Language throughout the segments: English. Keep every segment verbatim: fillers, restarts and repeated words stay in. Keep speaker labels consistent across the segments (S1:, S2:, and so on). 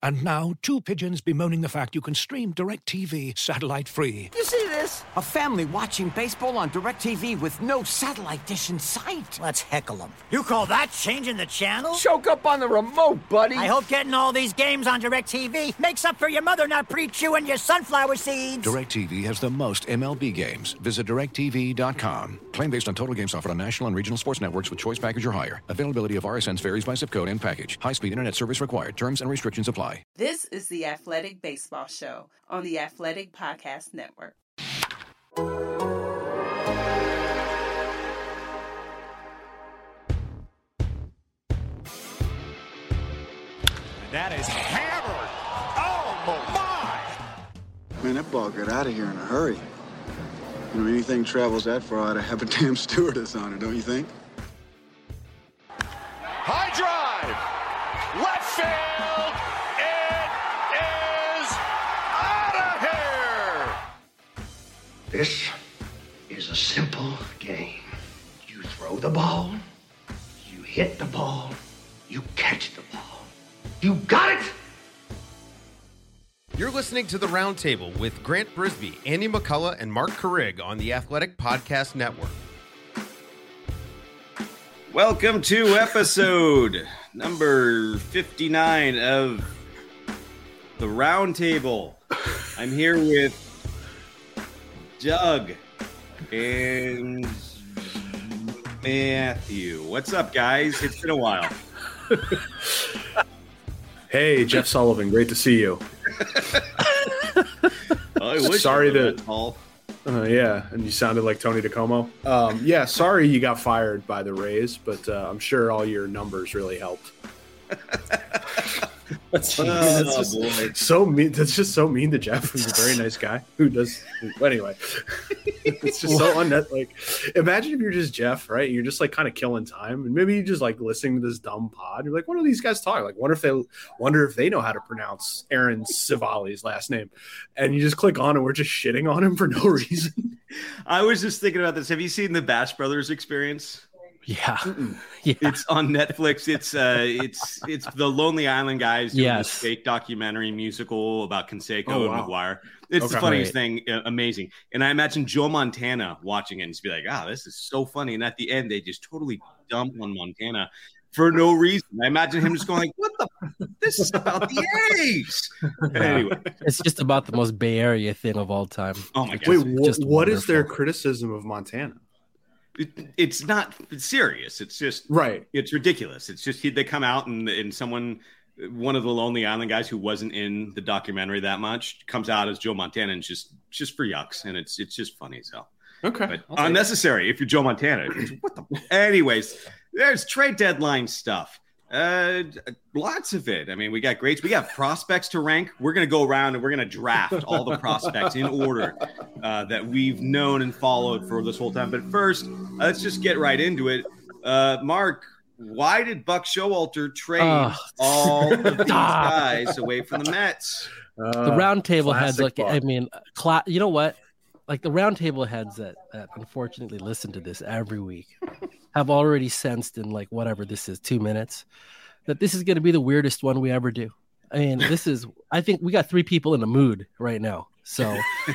S1: And now, two pigeons bemoaning the fact you can stream DirecTV satellite-free.
S2: You see this? A family watching baseball on DirecTV with no satellite dish in sight.
S3: Let's heckle them. You call that changing the channel?
S2: Choke up on the remote, buddy.
S3: I hope getting all these games on DirecTV makes up for your mother not pre-chewing your sunflower seeds.
S1: DirecTV has the most M L B games. Visit direct T V dot com. Claim based on total games offered on national and regional sports networks with choice package or higher. Availability of R S Ns varies by zip code and package. High-speed internet service required. Terms and restrictions apply.
S4: This is the Athletic Baseball Show on the Athletic Podcast Network.
S5: That is hammered. Oh, my.
S6: Man, that ball got out of here in a hurry. You know, anything travels that far, I'd have a damn stewardess on it, don't you think?
S5: High drive. Left field. It is out of here.
S7: This is a simple game. You throw the ball, you hit the ball, you catch the ball. You got it!
S8: You're listening to The Roundtable with Grant Brisbee, Andy McCullough, and Mark Carrig on the Athletic Podcast Network.
S9: Welcome to episode number fifty-nine of The Roundtable. I'm here with Doug and Matthew. What's up, guys? It's been a while.
S10: Hey, Jeff Sullivan. Great to see you.
S9: I wish
S10: sorry
S9: I
S10: that.
S9: that tall.
S10: Uh, yeah, and you sounded like Tony DeComo. Um, yeah, sorry you got fired by the Rays, but uh, I'm sure all your numbers really helped. That's,
S9: Oh,
S10: that's just
S9: boy.
S10: so mean. That's just so mean to Jeff, who's a very nice guy who does. Anyway, it's just so unnet. Like, imagine if you're just Jeff, right? You're just like kind of killing time, and maybe you just like listening to this dumb pod. You're like, what are these guys talking? Like, wonder if they wonder if they know how to pronounce Aaron Savali's last name, and you just click on, and we're just shitting on him for no reason.
S9: I was just thinking about this. Have you seen the Bash Brothers Experience?
S11: Yeah. yeah.
S9: It's on Netflix. It's uh, it's it's the Lonely Island guys doing
S11: Yes.
S9: this fake documentary musical about Canseco
S10: Oh,
S9: and
S10: wow.
S9: McGuire. It's
S10: Okay.
S9: the funniest
S11: Right.
S9: thing, uh, amazing. And I imagine Joe Montana watching it and just be like, "Ah, this is so funny." And at the end, they just totally dump on Montana for no reason. I imagine him just going like, "What the? This is about the A's." Anyway,
S11: It's just about the most Bay Area thing of all time.
S9: oh my
S11: It's
S9: god,
S10: Wait,
S11: just-
S10: wh-
S11: just
S10: what is their
S11: wonderful.
S10: criticism of Montana?
S9: it, it's not serious. It's just
S10: Right.
S9: it's ridiculous. It's just he, they come out and and someone, one of the Lonely Island guys who wasn't in the documentary that much, comes out as Joe Montana and just just for yucks, and it's it's just funny as hell.
S10: Okay.
S9: But
S10: I'll take
S9: unnecessary if you're Joe Montana. It's, what the? Anyways, there's trade deadline stuff. Uh, lots of it. I mean, we got greats. We got prospects to rank. We're gonna go around and we're gonna draft all the prospects in order uh, that we've known and followed for this whole time. But first, let's just get right into it. Uh, Mark, why did Buck Showalter trade
S11: Oh.
S9: all of these guys away from the Mets?
S10: Uh,
S11: The round table heads,
S10: classic
S11: like,
S10: Buck.
S11: I mean, cla- you know what? Like the round table heads that, that unfortunately listen to this every week have already sensed in like whatever this is, two minutes, that this is going to be the weirdest one we ever do. I mean, this is, I think we got three people in a mood right now. So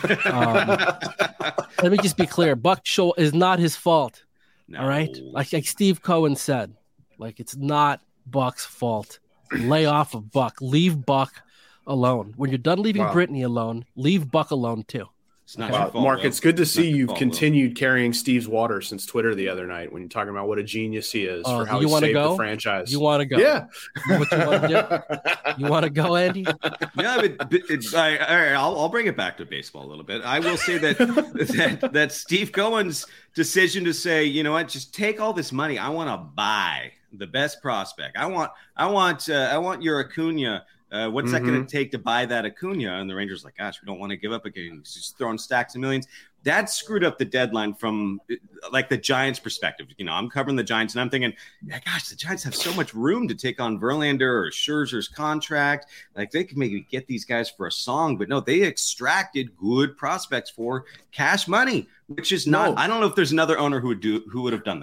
S11: um, let me just be clear. Buck Show is not his fault.
S9: No.
S11: All right. Like, like Steve Cohen said, like it's not Buck's fault. Lay off of Buck. Leave Buck alone. When you're done leaving
S10: Wow.
S11: Brittany alone, leave Buck alone too.
S9: It's not
S10: Wow,
S9: your fault,
S10: Mark,
S9: Will.
S10: it's good to see
S9: Not your
S10: you've
S9: fault, Will.
S10: continued carrying Steve's water since Twitter the other night when you're talking about what a genius he is
S11: Oh,
S10: for how
S11: you
S10: he
S11: wanna
S10: saved
S11: go?
S10: the franchise.
S11: You want to go?
S10: Yeah.
S11: What you want to do? You want to go, Andy?
S9: Yeah, but, but it's, I, all right, I'll, I'll bring it back to baseball a little bit. I will say that that, that Steve Cohen's decision to say, you know what, just take all this money. I want to buy the best prospect. I want, I want, uh, I want your Acuna. Uh, what's that going to take to buy that Acuna? And the Rangers like, gosh, we don't want to give up again. He's just throwing stacks of millions. That screwed up the deadline from like the Giants' perspective. You know, I'm covering the Giants and I'm thinking, yeah, gosh, the Giants have so much room to take on Verlander or Scherzer's contract. Like they could maybe get these guys for a song, but no, they extracted good prospects for cash money, which is not.
S10: No.
S9: I don't know if there's another owner who would do who would have done that.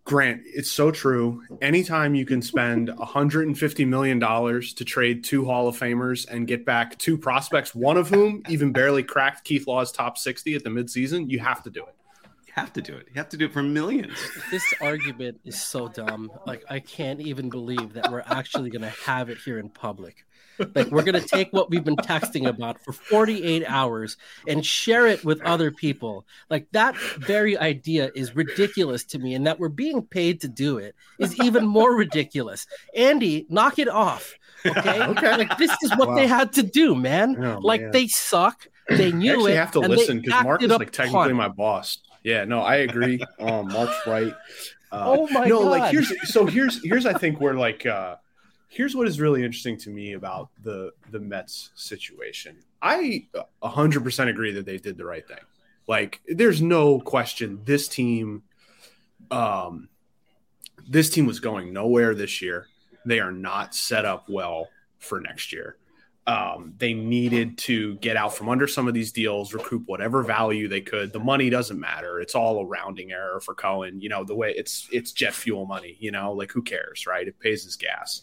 S10: Grant, it's so true. Anytime you can spend one hundred fifty million dollars to trade two Hall of Famers and get back two prospects, one of whom even barely cracked Keith Law's top sixty at the midseason, you have to do it.
S9: You have to do it. You have to do it for millions.
S11: This argument is so dumb. Like, I can't even believe that we're actually going to have it here in public. Like, we're going to take what we've been texting about for forty-eight hours and share it with other people. Like, that very idea is ridiculous to me, and that we're being paid to do it is even more ridiculous. Andy, knock it off. Okay. Okay. Like, this is what wow. they had to do, man. Oh, like, man. They suck. They knew
S10: I actually
S11: it.
S10: have to listen because Mark is like technically my boss. Yeah, no, I agree. Um, Mark's right. Uh,
S11: oh my
S10: no,
S11: god. No,
S10: like here's so here's here's I think we're like uh here's what is really interesting to me about the the Mets situation. I one hundred percent agree that they did the right thing. Like, there's no question this team um this team was going nowhere this year. They are not set up well for next year. Um, they needed to get out from under some of these deals, recoup whatever value they could. The money doesn't matter. It's all a rounding error for Cohen. You know, the way it's it's jet fuel money, you know, like who cares, right? It pays his gas.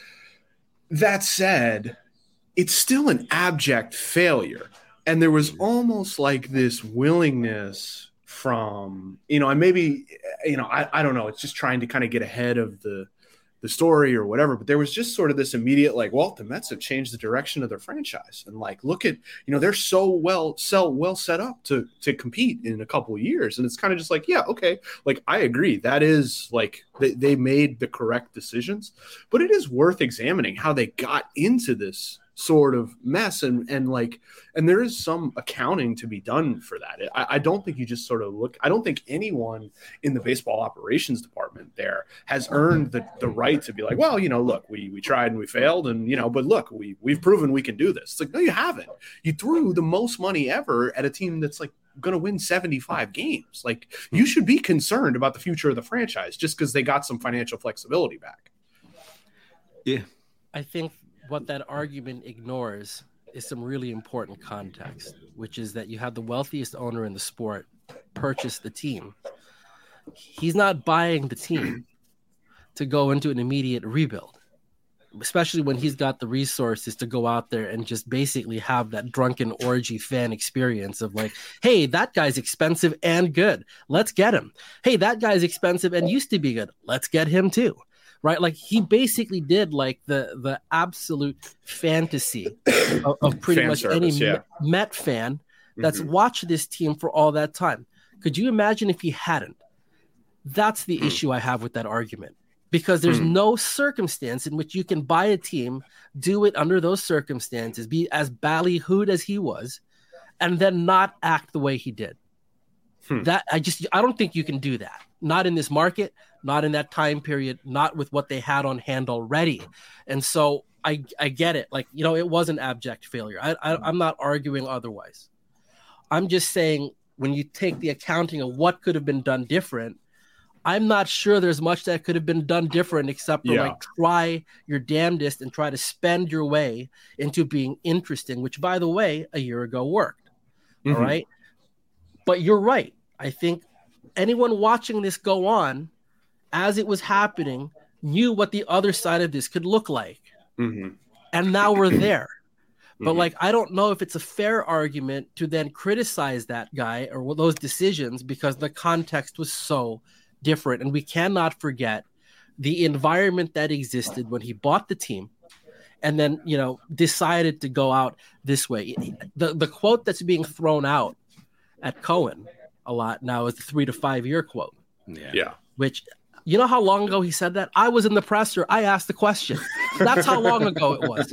S10: That said, it's still an abject failure. And there was almost like this willingness from, you know, and maybe, you know, I, I don't know. It's just trying to kind of get ahead of the the story or whatever, but there was just sort of this immediate, like, well, the Mets have changed the direction of their franchise. And like, look at, you know, they're so well, so well set up to, to compete in a couple of years. And it's kind of just like, yeah, okay. Like, I agree. That is like, they, they made the correct decisions, but it is worth examining how they got into this sort of mess. And, and like, and there is some accounting to be done for that. I, I don't think you just sort of look, I don't think anyone in the baseball operations department there has earned the, the right to be like, well, you know, look, we, we tried and we failed and, you know, but look, we we've proven we can do this. It's like, no, you haven't. You threw the most money ever at a team that's like going to win seventy-five games. Like, you should be concerned about the future of the franchise just because they got some financial flexibility back.
S9: Yeah.
S11: I think what that argument ignores is some really important context, which is that you have the wealthiest owner in the sport purchase the team. He's not buying the team to go into an immediate rebuild, especially when he's got the resources to go out there and just basically have that drunken orgy fan experience of like, hey, that guy's expensive and good. Let's get him. Hey, that guy's expensive and used to be good. Let's get him too. Right, like he basically did like the the absolute fantasy of, of pretty fan much service, any yeah. Met fan that's mm-hmm. watched this team for all that time. Could you imagine if he hadn't? That's the mm. issue I have with that argument, because there's mm. no circumstance in which you can buy a team, do it under those circumstances, be as ballyhooed as he was, and then not act the way he did. Hmm. That I just I don't think you can do that. Not in this market, not in that time period, not with what they had on hand already. And so I I get it. Like, you know, it was an abject failure. I, I I'm not arguing otherwise. I'm just saying when you take the accounting of what could have been done different, I'm not sure there's much that could have been done different except for yeah. like try your damnedest and try to spend your way into being interesting, which, by the way, a year ago worked. Mm-hmm. All right. But you're right. I think anyone watching this go on as it was happening knew what the other side of this could look like. Mm-hmm. And now we're there. But mm-hmm. like, I don't know if it's a fair argument to then criticize that guy or those decisions because the context was so different. And we cannot forget the environment that existed when he bought the team and then, you know, decided to go out this way. The, the quote that's being thrown out at Cohen a lot now is the three to five year quote.
S10: Yeah. yeah.
S11: Which, you know how long ago he said that? I was in the presser. I asked the question. That's how long ago it was.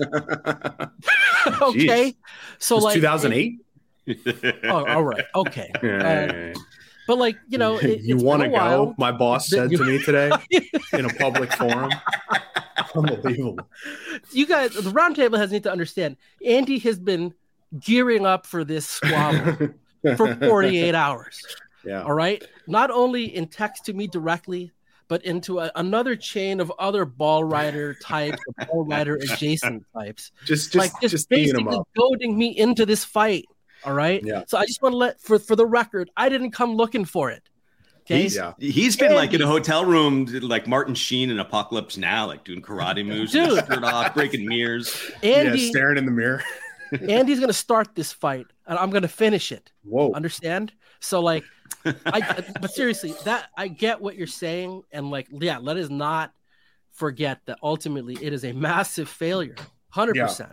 S11: Okay.
S10: Jeez.
S11: So like
S10: two thousand eight.
S11: Oh, all right. Okay. Uh, but like, you know, it,
S10: you want to go? My boss said you... to me today in a public forum. Unbelievable.
S11: You guys, the roundtable has need to understand. Andy has been gearing up for this squabble for forty-eight hours.
S10: Yeah.
S11: All right. Not only in text to me directly, but into a, another chain of other ball rider types, ball rider adjacent types.
S10: Just, just,
S11: like just,
S10: just
S11: basically goading me into this fight. All right.
S10: Yeah.
S11: So I just want to let for, for the record, I didn't come looking for it. Okay?
S9: He's,
S10: Yeah.
S9: he's been
S11: Andy.
S9: like in a hotel room, like Martin Sheen in Apocalypse Now, like doing karate moves,
S11: Dude.
S9: with his shirt off, breaking mirrors.
S11: Andy,
S10: Yeah, staring in the mirror.
S11: Andy's gonna start this fight, and I'm gonna finish it.
S10: Whoa.
S11: Understand? So like, I but seriously, that I get what you're saying, and like, yeah, let us not forget that ultimately it is a massive failure, hundred
S10: Yeah.
S11: percent.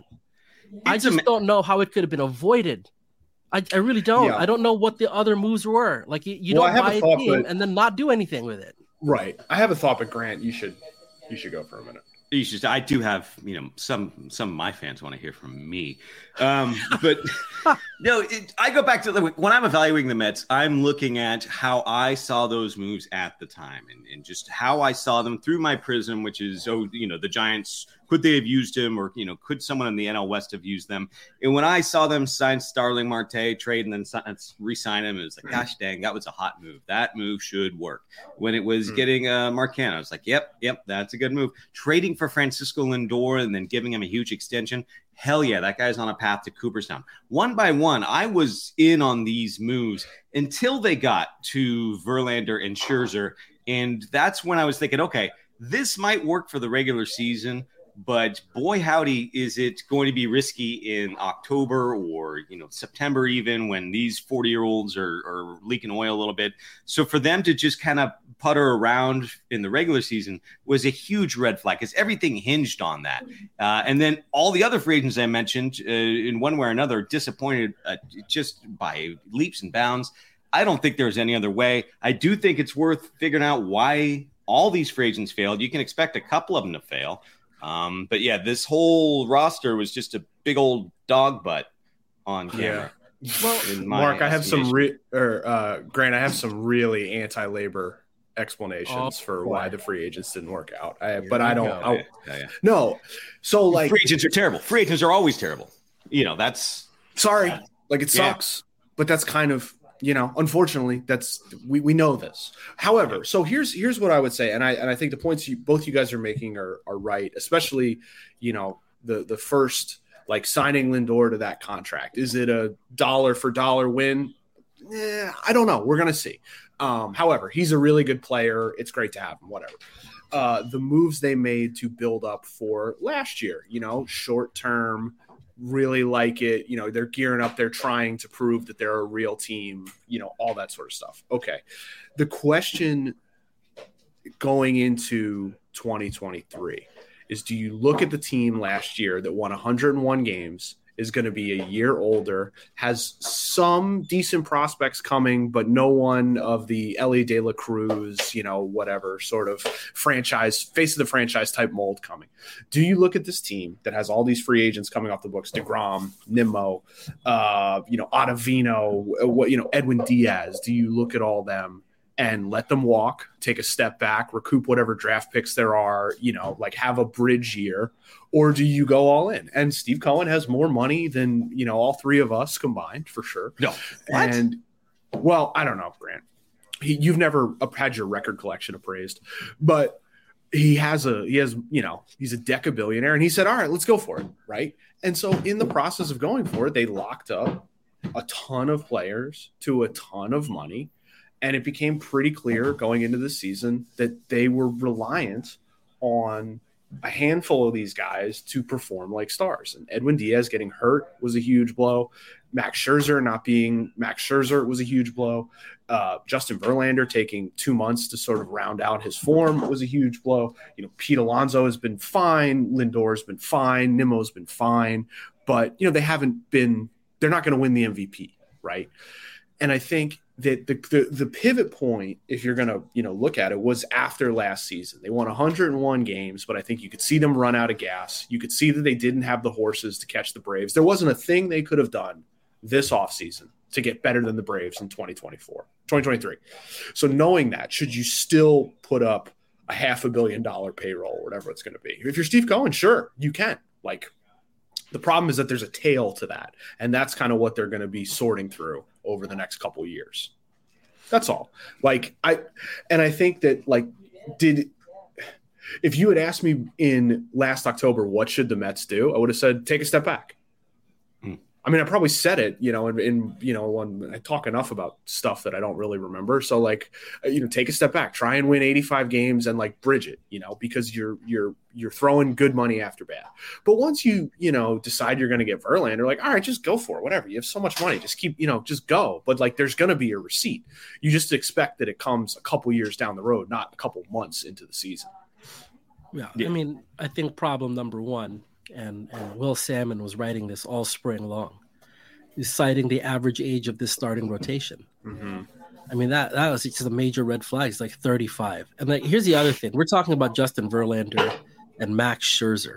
S11: I
S9: It's a
S11: just
S9: ma-
S11: don't know how it could have been avoided. I, I really don't.
S10: Yeah.
S11: I don't know what the other moves were. Like you, you
S10: Well, I
S11: don't
S10: have
S11: buy
S10: a
S11: a,
S10: thought,
S11: team
S10: but-
S11: and then not do anything with it.
S10: Right. I have a thought, but Grant, you should you should go for a minute.
S9: You should, I do have, you know, some some of my fans want to hear from me, um, but no, it, I go back to the, when I'm evaluating the Mets, I'm looking at how I saw those moves at the time, and, and just how I saw them through my prism, which is, oh, you know, the Giants, could they have used him, or you know, could someone in the N L West have used them? And when I saw them sign Starling Marte, trade, and then si- re-sign him, it was like, gosh dang, that was a hot move. That move should work. When it was
S10: Hmm.
S9: getting uh, Marcano, I was like, yep, yep, that's a good move. Trading for Francisco Lindor and then giving him a huge extension, hell yeah, that guy's on a path to Cooperstown. One by one, I was in on these moves until they got to Verlander and Scherzer, and that's when I was thinking, okay, this might work for the regular season, but boy howdy, is it going to be risky in October or, you know, September, even when these forty year olds are, are leaking oil a little bit. So for them to just kind of putter around in the regular season was a huge red flag, because everything hinged on that. Uh, and then all the other free agents I mentioned, uh, in one way or another, disappointed uh, just by leaps and bounds. I don't think there's any other way. I do think it's worth figuring out why all these free agents failed. You can expect a couple of them to fail. Um, but yeah, this whole roster was just a big old dog butt on camera.
S10: Yeah.
S11: Well,
S9: in my
S10: Mark, I have some
S9: estimation.
S10: re- or uh, Grant, I have some really anti-labor explanations
S11: Oh,
S10: for
S11: boy.
S10: why the free agents didn't work out. I,
S11: Here
S10: but
S11: we
S10: I don't.
S11: go.
S10: I,
S9: Yeah, yeah, yeah.
S10: no. So like,
S9: Free agents are terrible. Free agents are always terrible. You know, that's
S10: sorry, like it
S9: Yeah.
S10: sucks, but that's kind of, you know, unfortunately, that's we, we know this. However, so here's here's what I would say, and I and I think the points you both you guys are making are are right, especially, you know, the the first, like, signing Lindor to that contract. Is it a dollar for dollar win? Eh, I don't know. We're gonna see. Um, however, he's a really good player. It's great to have him. Whatever. Uh, the moves they made to build up for last year, you know, short term. Really like it. You know, they're gearing up. They're trying to prove that they're a real team, you know, all that sort of stuff. Okay. The question going into twenty twenty-three is, do you look at the team last year that won one hundred one games, is going to be a year older, has some decent prospects coming, but no one of the Ellie De La Cruz, you know, whatever sort of franchise, face of the franchise type mold coming. Do you look at this team that has all these free agents coming off the books, DeGrom, Nimmo, uh, you know, Ottavino, what, you know, Edwin Diaz? Do you look at all them and let them walk, take a step back, recoup whatever draft picks there are, you know, like have a bridge year? Or do you go all in? And Steve Cohen has more money than, you know, all three of us combined, for sure.
S9: no. What?
S10: And, well, I don't know, Grant. He, you've never had your record collection appraised, but he has a, he has, you know, he's a decabillionaire, and he said, all right, let's go for it, right? And so in the process of going for it, they locked up a ton of players to a ton of money, and it became pretty clear going into the season that they were reliant on a handful of these guys to perform like stars. And Edwin Diaz getting hurt was a huge blow. Max Scherzer not being Max Scherzer was a huge blow. Uh, Justin Verlander taking two months to sort of round out his form was a huge blow. You know, Pete Alonso has been fine. Lindor's been fine. Nimmo's been fine. But, you know, they haven't been – they're not going to win the M V P, right? And I think that the, the the pivot point, if you're going to, you know, look at it, was after last season. They won one hundred one games, but I think you could see them run out of gas. You could see that they didn't have the horses to catch the Braves. There wasn't a thing they could have done this offseason to get better than the Braves in twenty twenty-four, twenty twenty-three. So knowing that, should you still put up a half a billion dollar payroll or whatever it's going to be? If you're Steve Cohen, sure, you can. Like, the problem is that there's a tail to that, and that's kind of what they're going to be sorting through over the next couple of years. That's all. Like, I, and I think that, like, did, if you had asked me in last October, what should the Mets do? I would have said, take a step back.
S9: Mm.
S10: I mean, I probably said it, you know, in, in you know, when I talk enough about stuff that I don't really remember. So like, you know, take a step back, try and win eighty-five games and like bridge it, you know, because you're you're you're throwing good money after bad. But once you, you know, decide you're going to get Verlander, like, all right, just go for it, whatever. You have so much money, just keep, you know, just go. But like, there's going to be a receipt. You just expect that it comes a couple years down the road, not a couple months into the season.
S11: Yeah, I mean, I think problem number one. And, and Will Salmon was writing this all spring long. He's citing the average age of this starting rotation.
S10: Mm-hmm.
S11: I mean, that, that was just a major red flag. It's like thirty-five. And like, here's the other thing. We're talking about Justin Verlander and Max Scherzer.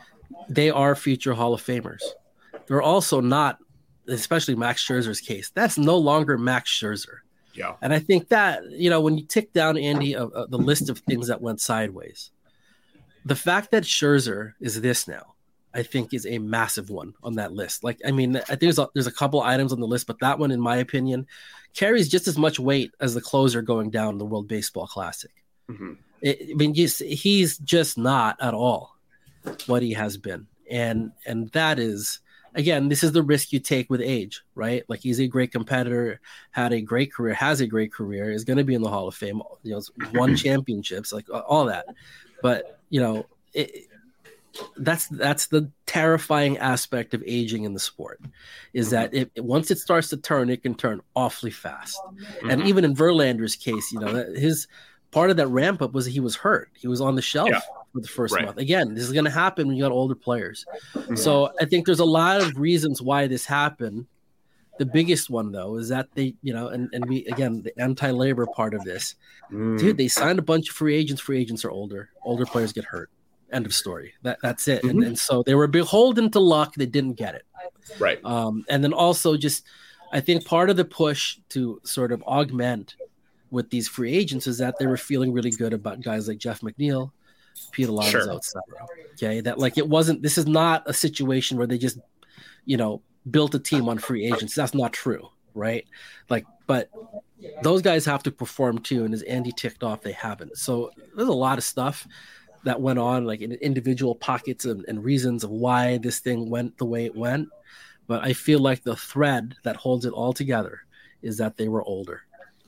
S11: They are future Hall of Famers. They're also not, especially Max Scherzer's case, that's no longer Max Scherzer.
S10: Yeah.
S11: And I think that, you know, when you tick down, Andy, uh, uh, the list of things that went sideways, the fact that Scherzer is this now, I think, is a massive one on that list. Like, I mean, I think there's a, there's a couple items on the list, but that one, in my opinion, carries just as much weight as the closer going down the World Baseball Classic.
S10: Mm-hmm.
S11: It, I mean, he's, he's just not at all what he has been. And, and that is, again, this is the risk you take with age, right? Like, he's a great competitor, had a great career, has a great career, is going to be in the Hall of Fame, you know, won championships, like all that. But, you know, it, that's that's the terrifying aspect of aging in the sport, is that it, once it starts to turn, it can turn awfully fast. Mm-hmm. And even in Verlander's case, you know, his part of that ramp up was he was hurt. He was on the shelf yeah. for the first right. month. Again, this is going to happen when you got older players. Mm-hmm. So I think there's a lot of reasons why this happened. The biggest one, though, is that they, you know, and, and we, again, the anti-labor part of this, mm. dude, they signed a bunch of free agents. Free agents are older. Older players get hurt. End of story. That That's it. Mm-hmm. And, and so they were beholden to luck. They didn't get it.
S10: Right.
S11: Um, and then also just, I think part of the push to sort of augment with these free agents is that they were feeling really good about guys like Jeff McNeil, Pete Alonso, sure. et cetera. Okay. That like, it wasn't, this is not a situation where they just, you know, built a team on free agents. That's not true, right? Like, but those guys have to perform too, and as Andy ticked off, they haven't. So there's a lot of stuff that went on, like in individual pockets and, and reasons of why this thing went the way it went. But I feel like the thread that holds it all together is that they were older,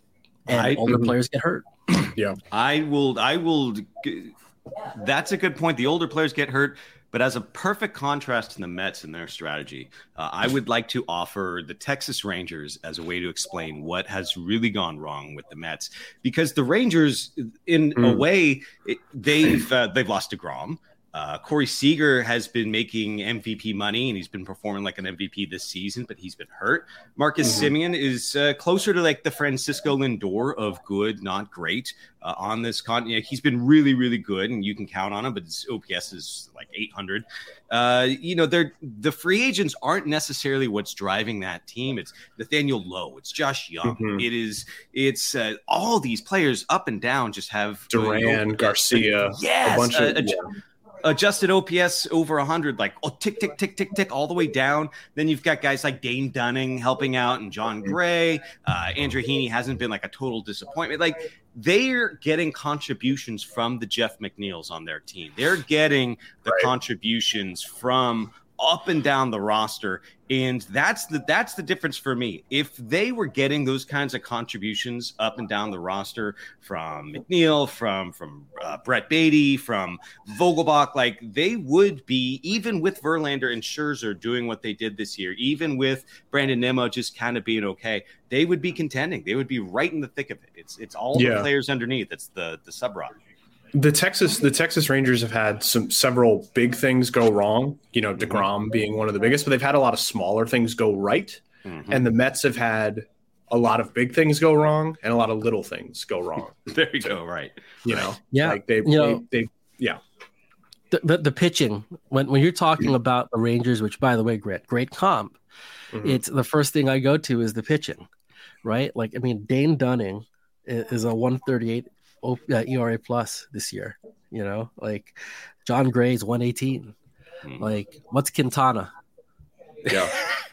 S11: and I, older players get hurt.
S10: Yeah,
S9: I will. I will. That's a good point. The older players get hurt. But as a perfect contrast to the Mets and their strategy, uh, I would like to offer the Texas Rangers as a way to explain what has really gone wrong with the Mets. Because the Rangers, in mm. a way, it, they've uh, they've lost DeGrom. Uh, Corey Seager has been making M V P money, and he's been performing like an M V P this season, but he's been hurt. Marcus mm-hmm. Semien is uh, closer to like the Francisco Lindor of good, not great uh, on this continent. He's been really, really good, and you can count on him, but his O P S is like eight hundred. Uh, you know, they're the free agents aren't necessarily what's driving that team. It's Nathaniel Lowe. It's Josh Young. Mm-hmm. It is, it's uh, all these players up and down just have
S10: Duran, you know, Garcia,
S9: yes,
S10: a bunch
S9: uh,
S10: of.
S9: Uh,
S10: yeah.
S9: Adjusted O P S over one hundred, like oh, tick, tick, tick, tick, tick, all the way down. Then you've got guys like Dane Dunning helping out, and John Gray. Uh, Andrew Heaney hasn't been like a total disappointment. Like, they're getting contributions from the Jeff McNeils on their team. They're getting the right. contributions from up and down the roster. And that's the that's the difference for me. If they were getting those kinds of contributions up and down the roster from McNeil, from from uh, Brett Beatty, from Vogelbach, like they would be, even with Verlander and Scherzer doing what they did this year, even with Brandon Nimmo just kind of being okay, they would be contending. They would be right in the thick of it. It's it's all yeah. the players underneath. It's the the sub rock.
S10: The Texas, the Texas Rangers have had some several big things go wrong. You know, DeGrom being one of the biggest, but they've had a lot of smaller things go right. Mm-hmm. And the Mets have had a lot of big things go wrong and a lot of little things go wrong.
S9: There you go. Right.
S10: You know,
S11: yeah.
S10: Like they,
S11: you know,
S10: they, they yeah.
S11: The, the the pitching when when you're talking about the Rangers, which by the way, great great comp. Mm-hmm. It's the first thing I go to is the pitching, right? Like I mean, Dane Dunning is a one thirty-eight. Oh, uh, E R A plus this year, you know, like John Gray's one eighteen. Mm. Like, what's Quintana?
S10: Yeah.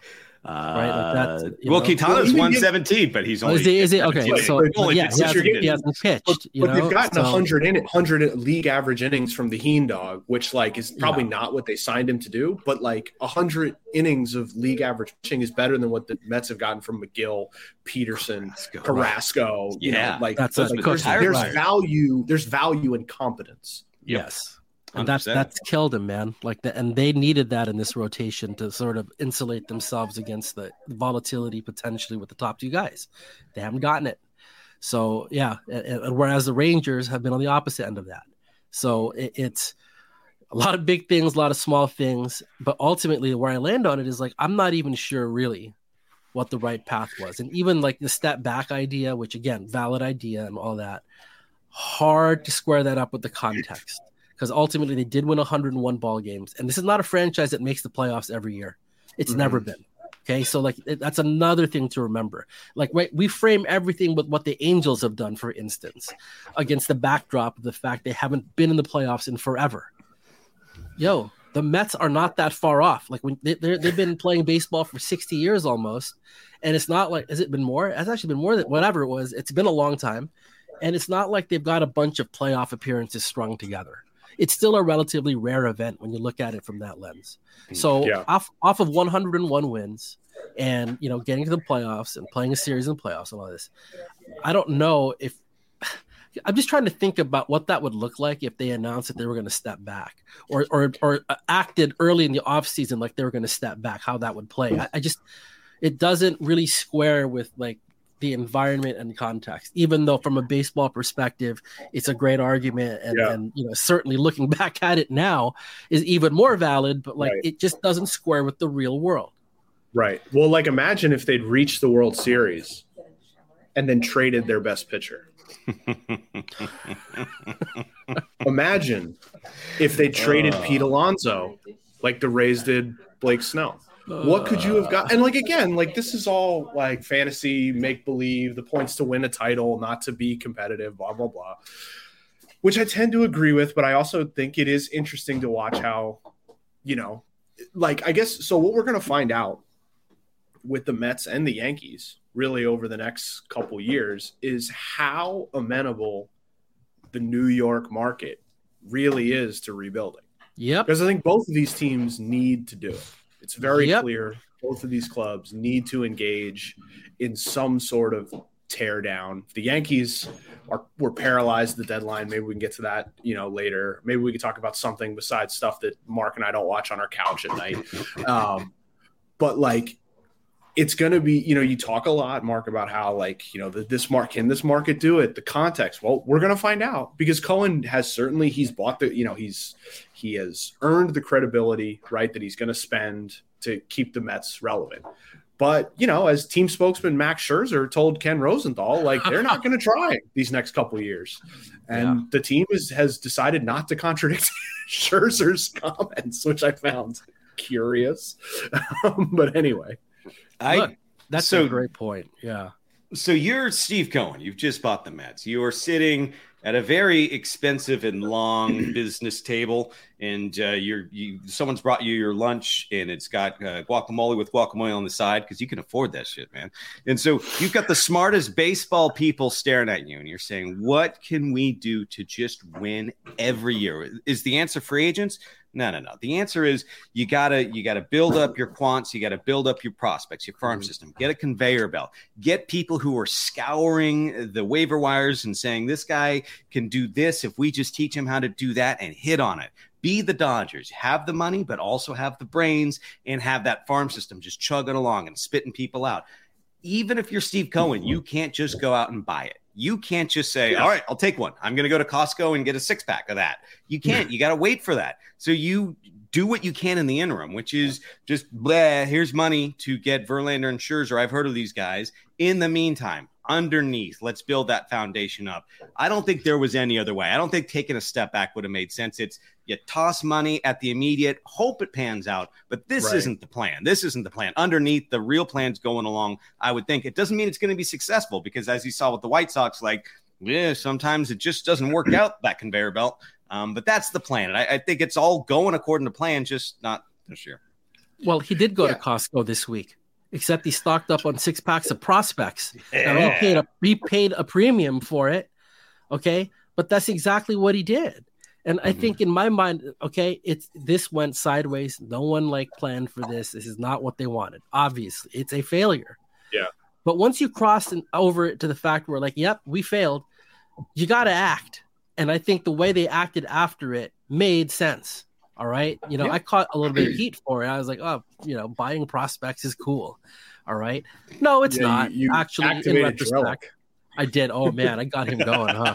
S11: right? Like that's,
S9: Uh, well, Quintana's one seventeen, but he's
S11: Oh,
S9: only
S11: is it, is it? Okay,
S9: seventeen.
S11: so
S9: Only
S11: yeah,
S9: been
S11: he hasn't,
S9: sixteen.
S11: he hasn't pitched.
S10: But,
S11: You
S10: but
S11: know?
S10: they've gotten
S11: So-
S10: one hundred in, one hundred league average innings from the Heen dog, which like is probably
S11: Yeah.
S10: not what they signed him to do. But like one hundred innings of league average pitching is better than what the Mets have gotten from McGill, Peterson,
S9: Carrasco.
S10: Carrasco. You
S9: Yeah.
S10: know, like,
S11: That's
S10: like,
S11: a
S10: there's,
S11: coach.
S10: there's
S11: Right.
S10: value. There's value in competence.
S11: Yes. And
S9: one hundred
S11: that's
S9: percent.
S11: that's killed him, man. Like the, and they needed that in this rotation to sort of insulate themselves against the volatility potentially with the top two guys. They haven't gotten it. So yeah, and, and whereas the Rangers have been on the opposite end of that. So it, it's a lot of big things, a lot of small things, but ultimately where I land on it is like I'm not even sure really what the right path was. And even like the step back idea, which again, valid idea and all that, hard to square that up with the context. Because ultimately they did win one hundred one ball games. And this is not a franchise that makes the playoffs every year. It's
S10: Mhm.
S11: never been. Okay. So like it, that's another thing to remember. Like right, we frame everything with what the Angels have done, for instance, against the backdrop of the fact they haven't been in the playoffs in forever. Yo, the Mets are not that far off. Like when they, they're, they've been playing baseball for sixty years almost. And it's not like, has it been more? It's actually been more than whatever it was. It's been a long time. And it's not like they've got a bunch of playoff appearances strung together. It's still a relatively rare event when you look at it from that lens. So
S10: Yeah.
S11: off off of one hundred one wins and, you know, getting to the playoffs and playing a series in the playoffs and all this, I don't know if I'm just trying to think about what that would look like if they announced that they were going to step back or or or acted early in the offseason like they were going to step back, how that would play. I, I just it doesn't really square with like the environment and context, even though from a baseball perspective, it's a great argument. And,
S10: Yeah.
S11: and you know, certainly looking back at it now is even more valid, but like
S10: Right.
S11: it just doesn't square with the real world.
S10: Right. Well, like imagine if they'd reached the World Series and then traded their best pitcher. Imagine if they traded
S9: Uh.
S10: Pete Alonso like the Rays did Blake Snell. What could you have got? And like again, like this is all like fantasy, make believe, the points to win a title, not to be competitive, blah blah blah. Which I tend to agree with, but I also think it is interesting to watch how, you know, like I guess so. What we're gonna find out with the Mets and the Yankees really over the next couple years is how amenable the New York market really is to rebuilding.
S11: Yep.
S10: Because I think both of these teams need to do it. It's very
S11: Yep.
S10: clear both of these clubs need to engage in some sort of tear down. The Yankees are were paralyzed at the deadline. Maybe we can get to that, you know, later. Maybe we can talk about something besides stuff that Mark and I don't watch on our couch at night. Um, but like it's going to be, you know, you talk a lot, Mark, about how like, you know, the, this mark, can this market do it? The context. Well, we're going to find out because Cohen has certainly, he's bought the, you know, he's, he has earned the credibility, right, that he's going to spend to keep the Mets relevant. But, you know, as team spokesman Max Scherzer told Ken Rosenthal, like they're not going to try these next couple of years. And
S11: Yeah.
S10: the team is, has decided not to contradict Scherzer's comments, which I found curious. Um, but anyway.
S9: I
S11: Look, that's
S9: so-
S11: a great point. Yeah.
S9: So you're Steve Cohen. You've just bought the Mets. You are sitting at a very expensive and long business table, and uh, you're you. Someone's brought you your lunch, and it's got uh, guacamole with guacamole on the side because you can afford that shit, man. And so you've got the smartest baseball people staring at you, and you're saying, "What can we do to just win every year?" Is the answer free agents? No, no, no. The answer is you gotta you gotta build up your quants, you gotta build up your prospects, your farm system, get a conveyor belt, get people who are scouring the waiver wires and saying this guy can do this if we just teach him how to do that and hit on it. Be the Dodgers, have the money, but also have the brains and have that farm system just chugging along and spitting people out. Even if you're Steve Cohen, you can't just go out and buy it. You can't just say, all right, I'll take one. I'm going to go to Costco and get a six pack of that. You can't. You got to wait for that. So you do what you can in the interim, which is just, bleh, here's money to get Verlander and Scherzer. I've heard of these guys. In the meantime, underneath, let's build that foundation up. I don't think there was any other way. I don't think taking a step back would have made sense. It's you toss money at the immediate, hope it pans out. But this
S10: Right.
S9: isn't the plan. This isn't the plan. Underneath, the real plan's going along, I would think. It doesn't mean it's going to be successful because as you saw with the White Sox, like, yeah, sometimes it just doesn't work out, that conveyor belt. Um, but that's the plan. And I, I think it's all going according to plan, just not this year.
S11: Well, he did go
S10: Yeah.
S11: to Costco this week. except he stocked up on six packs of prospects.
S9: Yeah.
S11: Now, he paid a he paid a premium for it, okay? But that's exactly what he did. And I think in my mind, okay, it's this went sideways. No one like planned for this. This is not what they wanted. Obviously, it's a failure.
S10: Yeah.
S11: But once you cross and over it to the fact where like, yep, we failed, you got to act. And I think the way they acted after it made sense. All right. You know, yeah. I caught a little bit of heat for it. I was like, oh, you know, buying prospects is cool. All right. No, it's yeah, not. You, you Actually, in retrospect, Drellick. I did. Oh, man, I got him going, huh?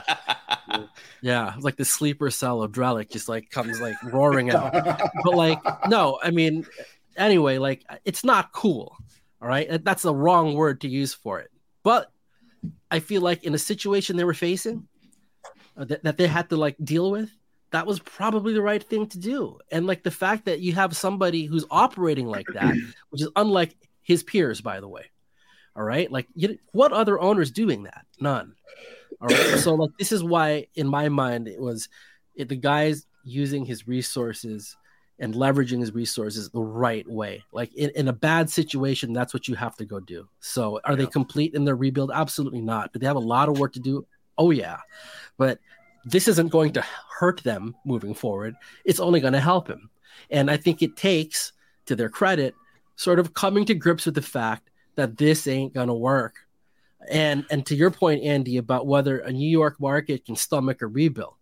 S11: Yeah, like the sleeper cell of Drellick just like comes like roaring out. But like, no, I mean, anyway, like it's not cool. All right. That's the wrong word to use for it. But I feel like in a situation they were facing uh, that, that they had to like deal with, that was probably the right thing to do. And like the fact that you have somebody who's operating like that, which is unlike his peers, by the way. All right. Like you, what other owners doing that? None. All right. So like, this is why in my mind, it was it, the guy's using his resources and leveraging his resources the right way. Like in, in a bad situation, that's what you have to go do. So are yeah. they complete in their rebuild? Absolutely not. Do they have a lot of work to do? Oh yeah. But this isn't going to hurt them moving forward. It's only going to help him. And I think it takes, to their credit, sort of coming to grips with the fact that this ain't going to work. And and to your point, Andy, about whether a New York market can stomach a rebuild,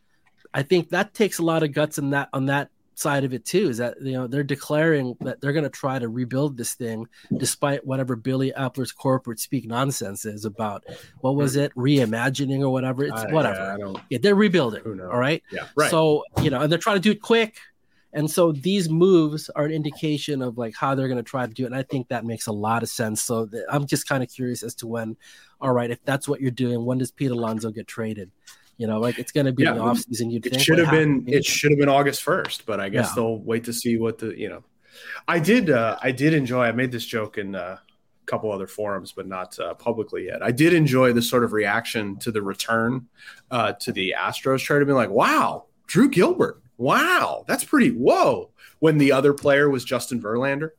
S11: I think that takes a lot of guts in that on that side of it too. Is that you know they're declaring that they're going to try to rebuild this thing, despite whatever Billy Epler's corporate speak nonsense is about. What was it, reimagining or whatever? It's uh, whatever. Yeah, I don't, yeah, they're rebuilding. All right.
S10: Yeah. Right.
S11: So you know, and they're trying to do it quick. And so these moves are an indication of like how they're going to try to do it. And I think that makes a lot of sense. So th- I'm just kind of curious as to when, all right, if that's what you're doing, when does Pete Alonso get traded? You know, like it's going to be yeah, the offseason. You'd
S10: it
S11: think
S10: should have been, it should have been August first, but I guess yeah. they'll wait to see what the, you know, I did, uh, I did enjoy, I made this joke in uh, a couple other forums, but not uh, publicly yet. I did enjoy the sort of reaction to the return uh, to the Astros trade. I've been like, wow, Drew Gilbert. Wow, that's pretty whoa. When the other player was Justin Verlander.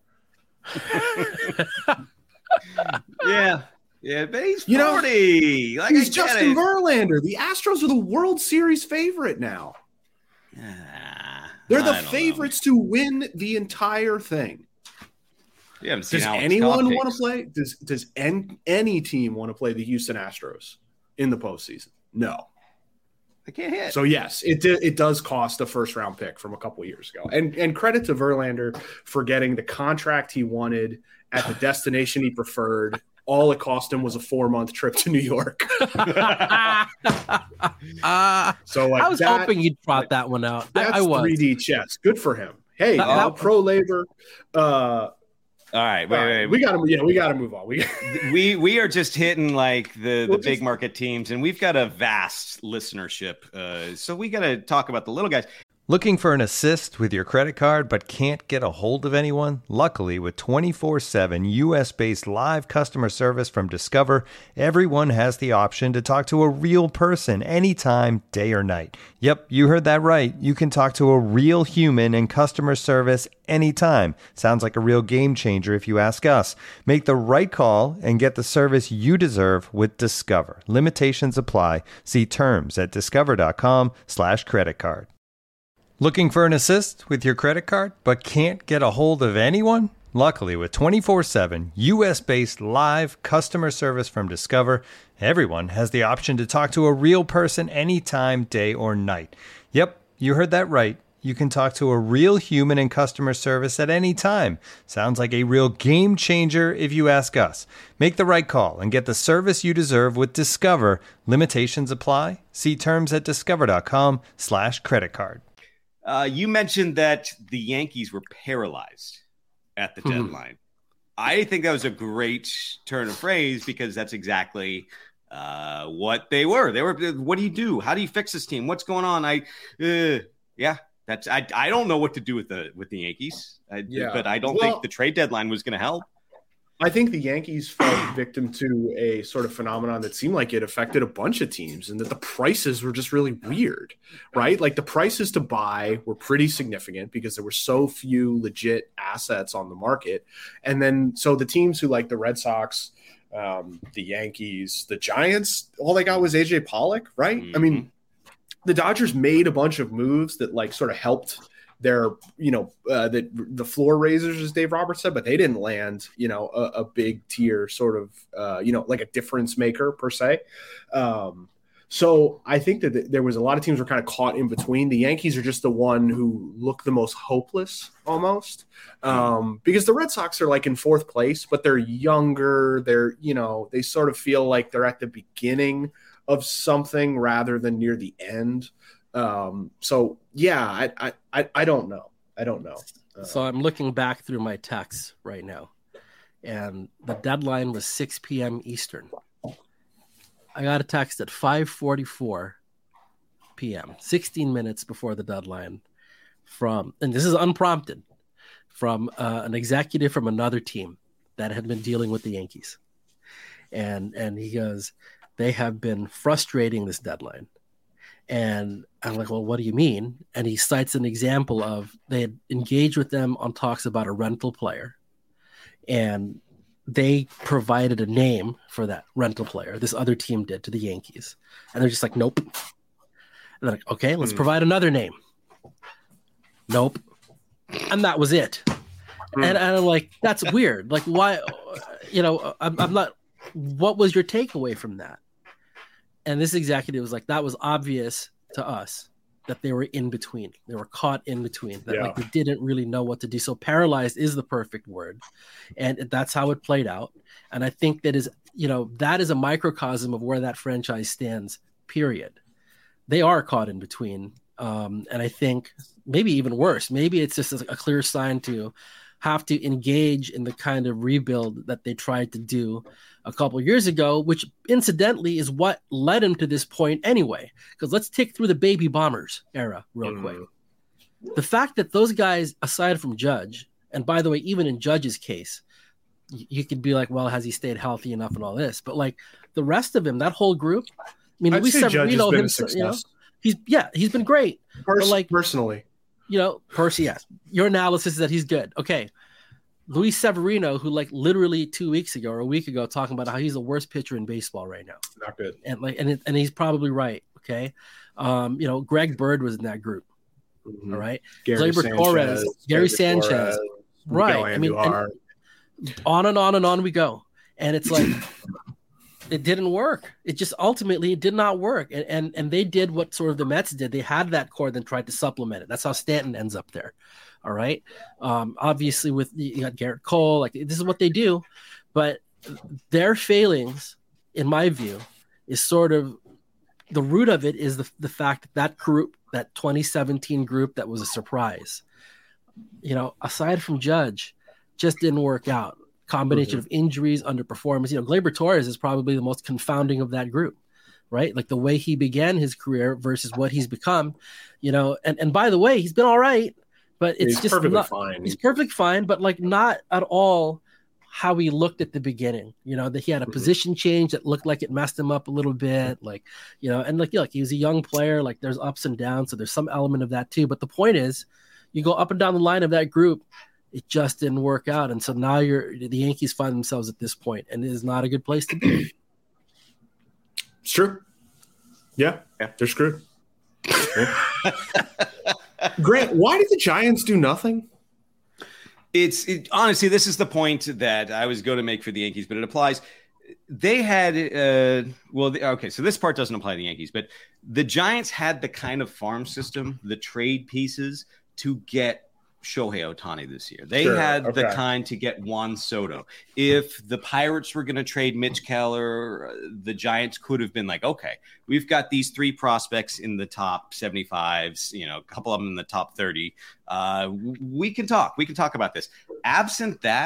S9: yeah. Yeah, but he's forty. You know,
S10: like he's Justin it. Verlander. The Astros are the World Series favorite now.
S9: Uh,
S10: They're the favorites know. to win the entire thing.
S9: Yeah,
S10: does anyone want to play? Does does en- any team want to play the Houston Astros in the postseason? No.
S9: I can't hit.
S10: So yes, it did, it does cost a first round pick from a couple of years ago, and and credit to Verlander for getting the contract he wanted at the destination he preferred. All it cost him was a four month trip to New York.
S11: uh,
S10: so like
S11: I was
S10: that,
S11: hoping you'd brought like, that one out.
S10: That's
S11: I, I was
S10: three D chess. Good for him. Hey, that, uh, that, pro labor. Uh,
S9: All right, wait, wait, wait.
S10: We got to, yeah, we got to move on. We
S9: we we are just hitting like the, the big market teams, and we've got a vast listenership. Uh, so we got to talk about the little guys.
S12: Looking for an assist with your credit card but can't get a hold of anyone? Luckily, with twenty-four seven U S-based live customer service from Discover, everyone has the option to talk to a real person anytime, day or night. Yep, you heard that right. You can talk to a real human in customer service anytime. Sounds like a real game changer if you ask us. Make the right call and get the service you deserve with Discover. Limitations apply. See terms at discover.com slash credit card. Looking for an assist with your credit card but can't get a hold of anyone? Luckily, with twenty-four seven U S-based live customer service from Discover, everyone has the option to talk to a real person anytime, day or night. Yep, you heard that right. You can talk to a real human in customer service at any time. Sounds like a real game changer if you ask us. Make the right call and get the service you deserve with Discover. Limitations apply. See terms at discover.com slash credit card.
S9: Uh, you mentioned that the Yankees were paralyzed at the deadline. I think that was a great turn of phrase because that's exactly uh, what they were. They were. What do you do? How do you fix this team? What's going on? I, uh, yeah, that's. I. I don't know what to do with the with the Yankees. I,
S10: yeah.
S9: but I don't
S10: well,
S9: think the trade deadline was going to help.
S10: I think the Yankees fell victim to a sort of phenomenon that seemed like it affected a bunch of teams, and that the prices were just really weird, right? Like the prices to buy were pretty significant because there were so few legit assets on the market. And then so the teams who like the Red Sox, um, the Yankees, the Giants, all they got was A J Pollock, right? Mm-hmm. I mean, the Dodgers made a bunch of moves that like sort of helped their, you know, uh, the, the floor raisers, as Dave Roberts said, but they didn't land, you know, a, a big tier sort of, uh, you know, like a difference maker per se. Um, so I think that th- there was a lot of teams were kind of caught in between. The Yankees are just the one who look the most hopeless almost, um, because the Red Sox are like in fourth place, but they're younger. They're, you know, they sort of feel like they're at the beginning of something rather than near the end. Um, so yeah, I, I, I don't know. I don't know. Uh,
S11: so I'm looking back through my texts right now, and the deadline was six p.m. Eastern. I got a text at five forty-four p.m., sixteen minutes before the deadline from, and this is unprompted, from uh, an executive from another team that had been dealing with the Yankees. And, and he goes, they have been frustrating this deadline. And I'm like, well, what do you mean? And he cites an example of they had engaged with them on talks about a rental player, and they provided a name for that rental player. This other team did to the Yankees. And they're just like, nope. And they're like, okay, let's mm. provide another name. Nope. And that was it. Mm. And, and I'm like, that's weird. Like, why, you know, I'm, I'm not, what was your takeaway from that? And this executive was like, that was obvious to us that they were in between. They were caught in between. That yeah. like they didn't really know what to do. So paralyzed is the perfect word. And that's how it played out. And I think that is, you know, that is a microcosm of where that franchise stands, period. They are caught in between. Um, and I think maybe even worse, maybe it's just a, a clear sign to have to engage in the kind of rebuild that they tried to do a couple of years ago, which incidentally is what led him to this point anyway. Because let's tick through the baby bombers era real mm. quick. The fact that those guys, aside from Judge, and by the way, even in Judge's case, you, you could be like, well, has he stayed healthy enough and all this? But like the rest of him, that whole group, I mean,
S10: I'd
S11: Luis
S10: say Judge
S11: Severino,
S10: has been
S11: him,
S10: a success.
S11: You know, he's yeah, he's been great.
S10: Pers-
S11: but like
S10: personally.
S11: You know, Percy, yes. Your analysis is that he's good. Okay. Luis Severino, who like literally two weeks ago or a week ago talking about how he's the worst pitcher in baseball right now.
S10: Not good.
S11: And like, and it, and he's probably right. Okay. Um, you know, Greg Bird was in that group. Mm-hmm. All right.
S10: Gary
S11: Gleyber Torres, Gary Sanchez. Torres, right. I mean, and, on and on and on we go. And it's like, it didn't work. It just ultimately it did not work. And, and and they did what sort of the Mets did. They had that core, then tried to supplement it. That's how Stanton ends up there. All right. Um, obviously, with you got Garrett Cole, like this is what they do. But their failings, in my view, is sort of the root of it is the the fact that that group, that twenty seventeen group, that was a surprise. You know, aside from Judge, just didn't work out. Combination mm-hmm. of injuries, underperformance. You know, Gleyber Torres is probably the most confounding of that group, right? Like the way he began his career versus what he's become, you know, and, and by the way, he's been all right, but it's
S10: he's
S11: just
S10: perfectly
S11: not,
S10: fine.
S11: He's perfectly fine, but like not at all how he looked at the beginning, you know, that he had a mm-hmm. position change that looked like it messed him up a little bit. Like, you know, and like, you know, like he was a young player, like there's ups and downs. So there's some element of that too. But the point is you go up and down the line of that group, it just didn't work out. And so now you're the Yankees find themselves at this point, and it is not a good place to be.
S10: It's true. Yeah, yeah, they're screwed. Grant, why did the Giants do nothing?
S9: It's it, honestly, this is the point that I was going to make for the Yankees, but it applies. They had, uh, well, the, okay, so this part doesn't apply to the Yankees, but the Giants had the kind of farm system, the trade pieces to get Shohei Ohtani this year. They sure, had okay. the kind to get Juan Soto. If the Pirates were going to trade Mitch Keller, the Giants could have been like, okay, we've got these three prospects in the top seventy-fives, you know, a couple of them in the top thirty. Uh, we can talk. We can talk about this. Absent that,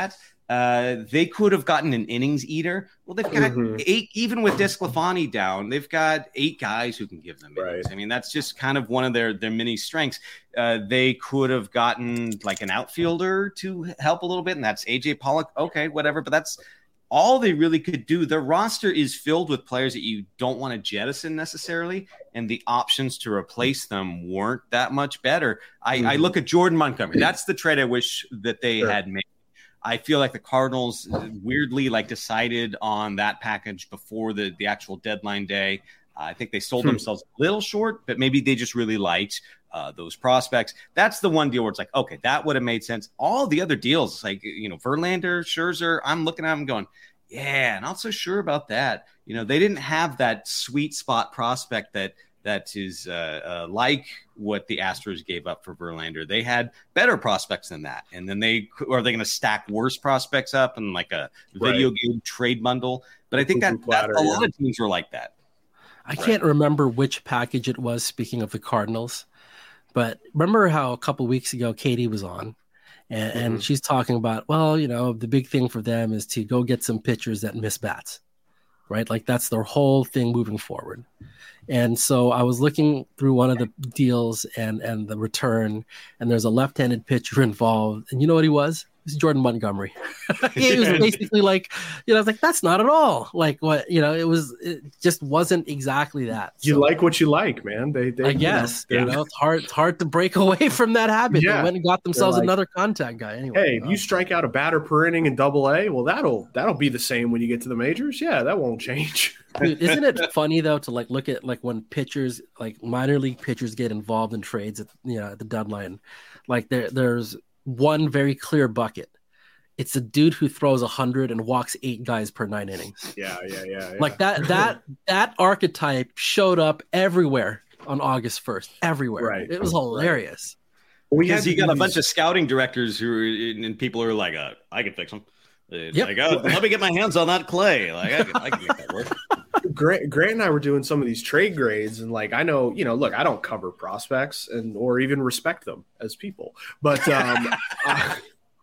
S9: Uh, they could have gotten an innings eater. Well, they've got mm-hmm. eight, even with DeSclafani down, they've got eight guys who can give them innings. Right. I mean, that's just kind of one of their, their many strengths. Uh, they could have gotten like an outfielder to help a little bit, and that's A J Pollock. Okay, whatever, but that's all they really could do. Their roster is filled with players that you don't want to jettison necessarily, and the options to replace them weren't that much better. I, mm-hmm. I look at Jordan Montgomery. That's the trade I wish that they sure. had made. I feel like the Cardinals weirdly like decided on that package before the, the actual deadline day. Uh, I think they sold hmm. themselves a little short, but maybe they just really liked uh, those prospects. That's the one deal where it's like, okay, that would have made sense. All the other deals, like, you know, Verlander, Scherzer, I'm looking at them going, yeah, not so sure about that. You know, they didn't have that sweet spot prospect that that is uh, uh, like what the Astros gave up for Verlander. They had better prospects than that. And then they are they going to stack worse prospects up in like a video right. game trade bundle. But I think that, that a lot of teams were like that.
S11: I right. can't remember which package it was, speaking of the Cardinals. But remember how a couple weeks ago Katie was on and, mm-hmm. and she's talking about, well, you know, the big thing for them is to go get some pitchers that miss bats. Right? Like that's their whole thing moving forward. And so I was looking through one of the deals and, and the return, and there's a left-handed pitcher involved. And you know what he was? It's Jordan Montgomery. He was basically like, you know, I was like, that's not at all like what, you know, it was, it just wasn't exactly that.
S10: You
S11: so,
S10: like what you like, man. They, they
S11: I guess, you know, you know, it's hard, it's hard to break away from that habit. Yeah. They went and got themselves like, another contact guy anyway.
S10: Hey, if you strike out a batter per inning in double A, well, that'll, that'll be the same when you get to the majors. Yeah, that won't change.
S11: Dude, isn't it funny though to like look at like when pitchers, like minor league pitchers get involved in trades at, you know, at the deadline, like there, there's one very clear bucket. It's a dude who throws a hundred and walks eight guys per nine innings.
S10: Yeah, yeah, yeah. yeah.
S11: Like that, that, that archetype showed up everywhere on August first. Everywhere. Right. It was hilarious.
S9: Right. Because you got a bunch of scouting directors who are, and people who are like, uh, I can fix them. It's yep. like, oh, let me get my hands on that clay. Like I can, I can make that work.
S10: Grant, Grant and I were doing some of these trade grades, and like I know, you know, look, I don't cover prospects and or even respect them as people, but um, uh,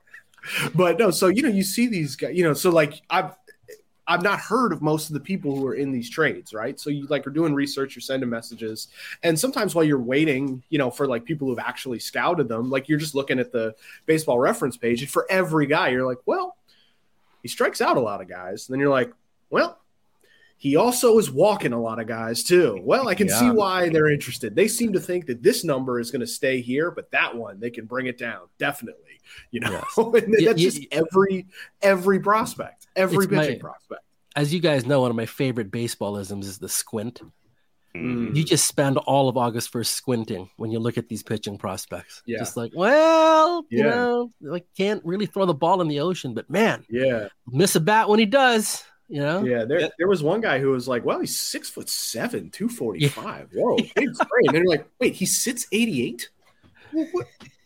S10: but no. So you know, you see these guys, you know, so like I've I've not heard of most of the people who are in these trades, right? So you like are doing research, you're sending messages, and sometimes while you're waiting, you know, for like people who've actually scouted them, like you're just looking at the Baseball Reference page, and for every guy, you're like, well, he strikes out a lot of guys. And then you're like, well, he also is walking a lot of guys too. Well, I can yeah. see why they're interested. They seem to think that this number is going to stay here, but that one, they can bring it down. Definitely. You know, yes. and that's yeah, just yeah, every, every prospect, every pitching my, prospect.
S11: As you guys know, one of my favorite baseballisms is the squint. Mm. You just spend all of August first squinting when you look at these pitching prospects. Yeah. Just like, well, yeah. you know, like can't really throw the ball in the ocean, but man,
S10: yeah,
S11: miss a bat when he does, you know?
S10: Yeah, there, there was one guy who was like, well, he's six foot seven, two forty-five. Yeah. Whoa, big frame. And they're like, wait, he sits eighty-eight? What?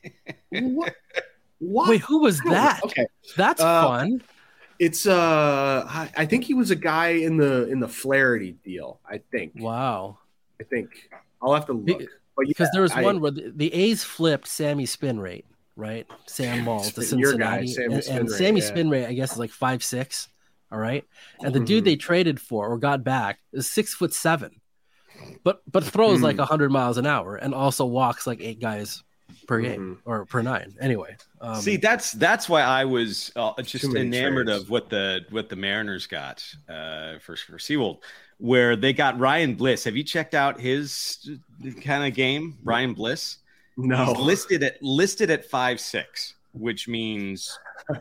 S10: What? What?
S11: Wait, who was that?
S10: Okay.
S11: That's uh, fun.
S10: It's uh I, I think he was a guy in the in the Flaherty deal, I think.
S11: Wow.
S10: I think I'll have to look.
S11: But because yeah, there was I, one where the, the A's flipped Sammy Spin Rate, right? Sam Moll to Cincinnati. Guy, Sammy and, and rate, Sammy yeah. Spin Rate, I guess, is like five six. All right. And the mm-hmm. dude they traded for or got back is six foot seven, but but throws mm-hmm. like a hundred miles an hour and also walks like eight guys per game mm-hmm. or per nine. Anyway, um,
S9: see that's that's why I was uh, just enamored trades. of what the what the Mariners got uh, for for Seawold, where they got Ryan Bliss. Have you checked out his kind of game, Ryan Bliss?
S10: No,
S9: he's listed at listed at five six, which means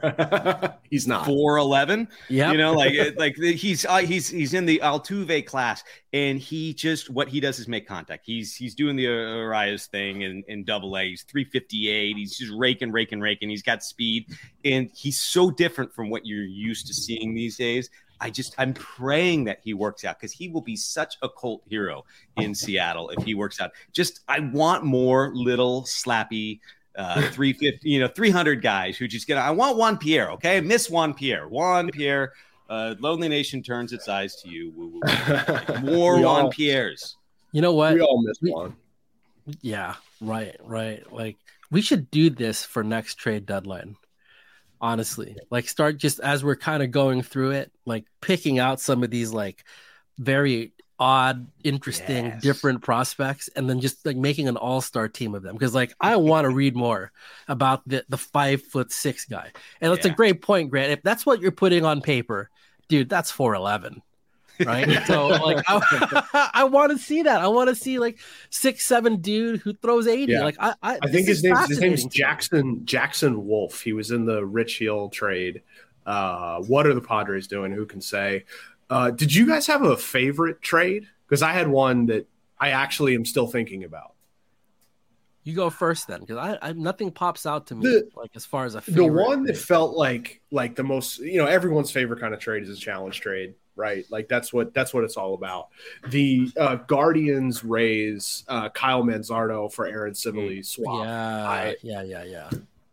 S10: he's not
S9: four eleven.
S11: Yeah,
S9: you know, like like he's uh, he's he's in the Altuve class, and he just what he does is make contact. He's he's doing the Arias thing in, in Double A. He's three fifty-eight. He's just raking, raking, raking. He's got speed, and he's so different from what you're used to seeing these days. I just I'm praying that he works out because he will be such a cult hero in Seattle if he works out. Just I want more little slappy. Uh, three fifty, you know, three hundred guys who just get. I want Juan Pierre, okay? Miss Juan Pierre. Juan Pierre. Uh, Lonely Nation turns its eyes to you. Woo, woo, woo. More Juan all, Pierres.
S11: You know what?
S10: We all miss we, one.
S11: Yeah, right, right. Like we should do this for next trade deadline. honestly. Like start just as we're kind of going through it, like picking out some of these like very odd, interesting, yes. different prospects, and then just like making an all-star team of them. Because like I want to read more about the the five foot six guy. And that's yeah. a great point, Grant. If that's what you're putting on paper, dude, that's four eleven. Right. So like I, I want to see that. I want to see like six, seven dude who throws eighty. Yeah. Like I I,
S10: I think his name his name's Jackson Jackson Wolf. He was in the Rich Hill trade. Uh, what are the Padres doing? Who can say? Uh, did you guys have a favorite trade? Because I had one that I actually am still thinking about.
S11: You go first then, because I, I nothing pops out to me
S10: the,
S11: like as far as a favorite
S10: the one
S11: trade.
S10: that felt like like the most, you know, everyone's favorite kind of trade is a challenge trade, right? Like that's what that's what it's all about. The uh, Guardians raise uh, Kyle Manzardo for Aaron Civili swap.
S11: Yeah,
S10: I,
S11: yeah, yeah, yeah.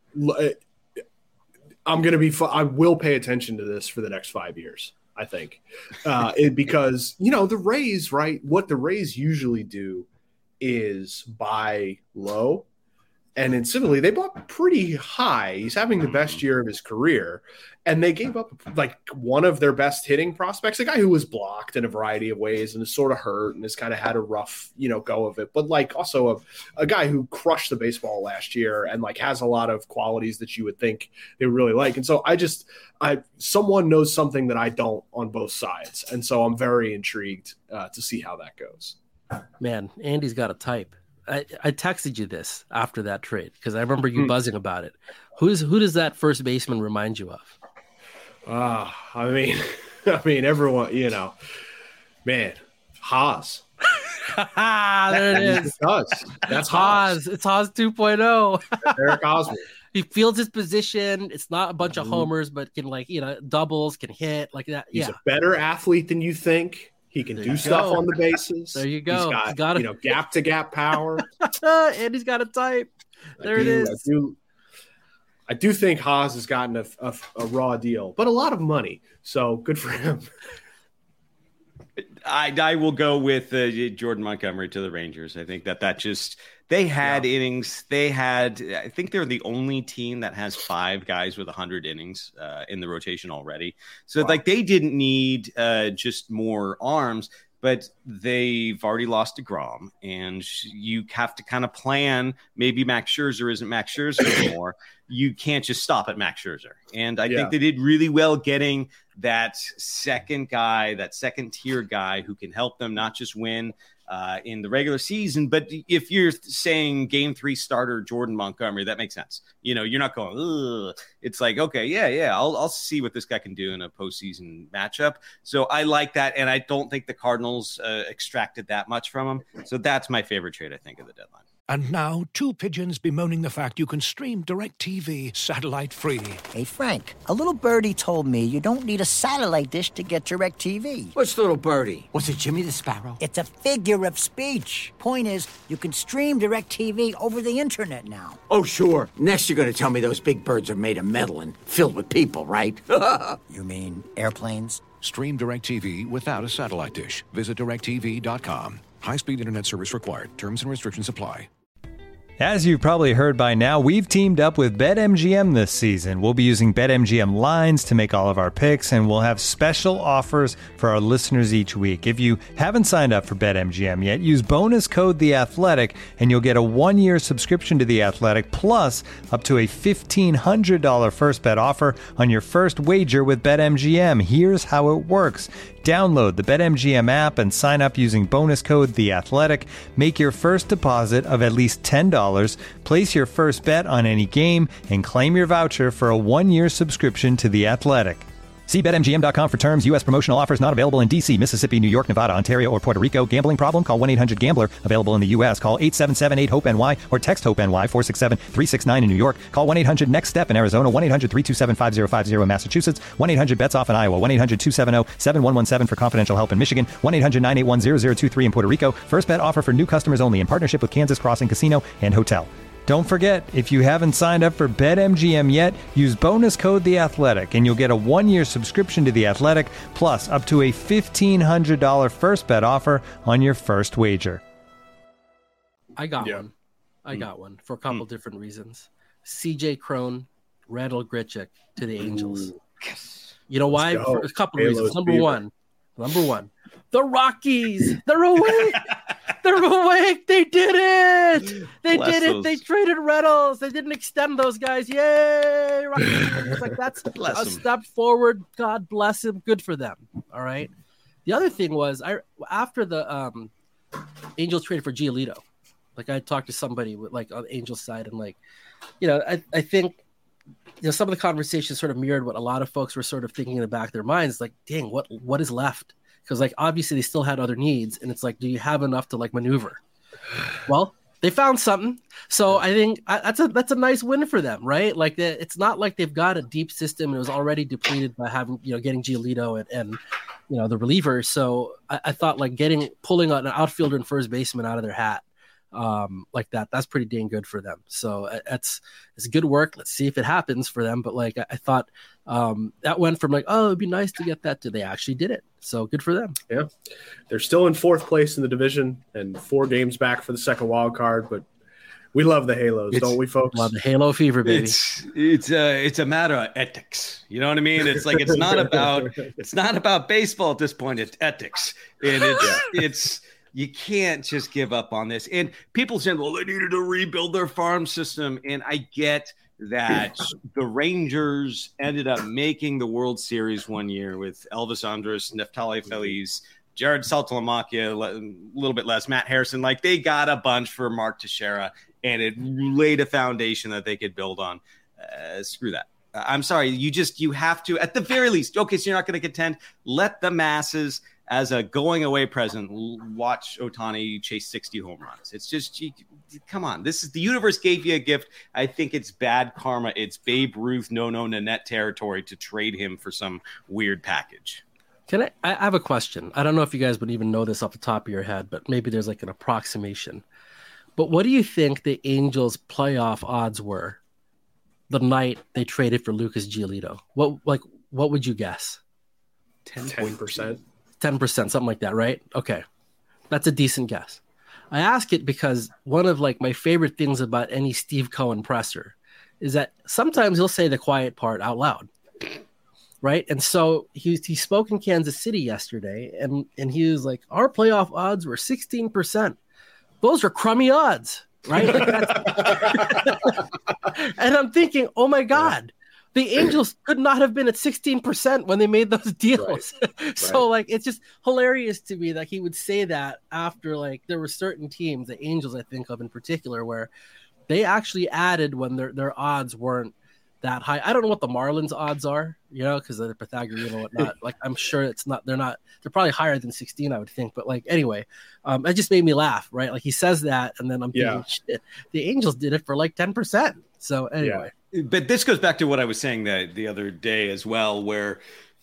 S10: I'm gonna be. I will pay attention to this for the next five years. I think, uh, it, because, you know, the Rays, right? What the Rays usually do is buy low. And in Civili, they bought pretty high. He's having the best year of his career. And they gave up like one of their best hitting prospects, a guy who was blocked in a variety of ways and is sort of hurt and has kind of had a rough, you know, go of it. But like also a, a guy who crushed the baseball last year and like has a lot of qualities that you would think they would really like. And so I just, I, someone knows something that I don't on both sides. And so I'm very intrigued uh, to see how that goes.
S11: Man, Andy's got a type. I, I texted you this after that trade because I remember you mm. buzzing about it. Who's who does that first baseman remind you of?
S10: Ah, uh, I mean, I mean, everyone, you know, man, Haas.
S11: There it is.
S10: It does. That's
S11: Haas.
S10: Haas.
S11: It's Haas two point oh.
S10: Eric Hosmer.
S11: He fields his position. It's not a bunch of homers, but can like, you know, doubles, can hit like that.
S10: He's
S11: yeah.
S10: a better athlete than you think. He can there do stuff go. on the bases.
S11: There you go.
S10: He's got, got you know, gap to gap power.
S11: And he's got a type. There
S10: do,
S11: it is.
S10: I do, I do think Haas has gotten a, a, a raw deal, but a lot of money. So good for him.
S9: I, I will go with uh, Jordan Montgomery to the Rangers. I think that that just they had yeah. innings. They had I think they're the only team that has five guys with one hundred innings uh, in the rotation already. So wow. like they didn't need uh, just more arms, but they've already lost DeGrom, and you have to kind of plan. Maybe Max Scherzer isn't Max Scherzer anymore. You can't just stop at Max Scherzer. And I yeah. think they did really well getting that second guy, that second tier guy who can help them not just win uh, in the regular season, but if you're saying game three starter Jordan Montgomery, that makes sense. You know, you're not going, ugh. It's like, okay, yeah, yeah, I'll, I'll see what this guy can do in a postseason matchup. So I like that, and I don't think the Cardinals uh, extracted that much from him. So that's my favorite trade, I think, of the deadline.
S13: And now, two pigeons bemoaning the fact you can stream DirecTV satellite-free.
S3: Hey, Frank, a little birdie told me you don't need a satellite dish to get DirecTV.
S2: What's little birdie? Was it Jimmy the Sparrow?
S3: It's a figure of speech. Point is, you can stream DirecTV over the internet now.
S2: Oh, sure. Next you're going to tell me those big birds are made of metal and filled with people, right?
S3: You mean airplanes?
S1: Stream DirecTV without a satellite dish. Visit direct T V dot com. High-speed internet service required. Terms and restrictions apply.
S12: As you've probably heard by now, we've teamed up with BetMGM this season. We'll be using BetMGM lines to make all of our picks, and we'll have special offers for our listeners each week. If you haven't signed up for BetMGM yet, use bonus code The Athletic, and you'll get a one-year subscription to The Athletic, plus up to a fifteen hundred dollars first bet offer on your first wager with BetMGM. Here's how it works. Download the BetMGM app and sign up using bonus code The Athletic. Make your first deposit of at least ten dollars, place your first bet on any game, and claim your voucher for a one-year subscription to The Athletic. See Bet M G M dot com for terms. U S promotional offers not available in D C, Mississippi, New York, Nevada, Ontario, or Puerto Rico. Gambling problem? Call one eight hundred gambler. Available in the U S. Call eight seven seven eight hope N Y or text HOPE-NY four six seven three six nine in New York. Call one eight hundred next step in Arizona. one eight hundred three two seven five zero five zero in Massachusetts. one eight hundred bets off in Iowa. one eight hundred two seven zero seven one one seven for confidential help in Michigan. one eight hundred nine eight one zero zero two three in Puerto Rico. First bet offer for new customers only in partnership with Kansas Crossing Casino and Hotel. Don't forget, if you haven't signed up for BetMGM yet, use bonus code The Athletic, and you'll get a one-year subscription to The Athletic, plus up to a fifteen hundred dollars first bet offer on your first wager.
S11: I got
S10: yeah.
S11: one. I got one for a couple mm. different reasons. C J Cron Randall Grichuk to the Angels.
S10: Ooh, yes.
S11: You know why?
S10: Let's go.
S11: For a couple of
S10: Halos
S11: reasons. Number
S10: Beaver.
S11: one, number one, the Rockies. They're awake. They're awake. They did it. They
S9: Bless
S11: did it.
S9: those.
S11: They traded Reynolds. They didn't extend those guys. Yay! Rockies. It's like that's
S9: Bless
S11: a
S9: 'em.
S11: step forward. God bless him. Good for them. All right. The other thing was, I after the um, Angels traded for Giolito, like I talked to somebody with like on the Angels side, and like, you know, I I think. You know, some of the conversations sort of mirrored what a lot of folks were sort of thinking in the back of their minds, like, dang, what what is left? Because like obviously they still had other needs, and it's like, do you have enough to like maneuver? Well, they found something, so I think I, that's a that's a nice win for them, right? Like the, it's not like they've got a deep system and it was already depleted by having you know getting Giolito and, and you know the relievers. So I, I thought like getting pulling an outfielder and first baseman out of their hat. Um, like that, that's pretty dang good for them. So uh, it's it's good work. Let's see if it happens for them. But like I, I thought, um, that went from like, oh, it'd be nice to get that to they actually did it. So good for them.
S10: Yeah, they're still in fourth place in the division and four games back for the second wild card. But we love the Halos,
S9: It's-
S10: don't we, folks?
S11: Love the Halo fever, baby.
S9: It's it's a it's a matter of ethics. You know what I mean? It's like it's not about it's not about baseball at this point. It's ethics, and it's it's you can't just give up on this. And people saying, well, they needed to rebuild their farm system, and I get that the Rangers ended up making the World Series one year with Elvis Andrus, Neftali Feliz, Jared Saltalamacchia, a little bit less, Matt Harrison. Like they got a bunch for Mark Teixeira, and it laid a foundation that they could build on. Uh, screw that. Uh, I'm sorry. You just you have to, at the very least. Okay, so you're not going to contend. Let the masses, as a going away present, l- watch Ohtani chase sixty home runs. It's just, you, come on. This is the universe gave you a gift. I think it's bad karma. It's Babe Ruth, no, no, Nanette territory to trade him for some weird package.
S11: Can I, I have a question. I don't know if you guys would even know this off the top of your head, but maybe there's like an approximation. But what do you think the Angels playoff odds were the night they traded for Lucas Giolito? What, like, what would you guess?
S10: ten percent.
S11: ten percent, something like that, right? Okay. That's a decent guess. I ask it because one of like my favorite things about any Steve Cohen presser is that sometimes he'll say the quiet part out loud. Right. And so he he spoke in Kansas City yesterday, and, and he was like, our playoff odds were sixteen percent. Those are crummy odds. Right. Like that's... And I'm thinking, oh my God, the Angels could not have been at sixteen percent when they made those deals. Right. So
S10: Right.
S11: like, it's just hilarious to me that he would say that after like there were certain teams, the Angels I think of in particular, where they actually added when their, their odds weren't that high. I don't know what the Marlins odds are, you know, because they're Pythagorean and whatnot. Like I'm sure it's not, they're not, they're probably higher than sixteen, I would think. But like, anyway, um, it just made me laugh, right? Like he says that, and then I'm thinking,
S10: Yeah.
S11: shit, the Angels did it for like ten percent. So anyway.
S9: But this goes back to what I was saying the, the other day as well, where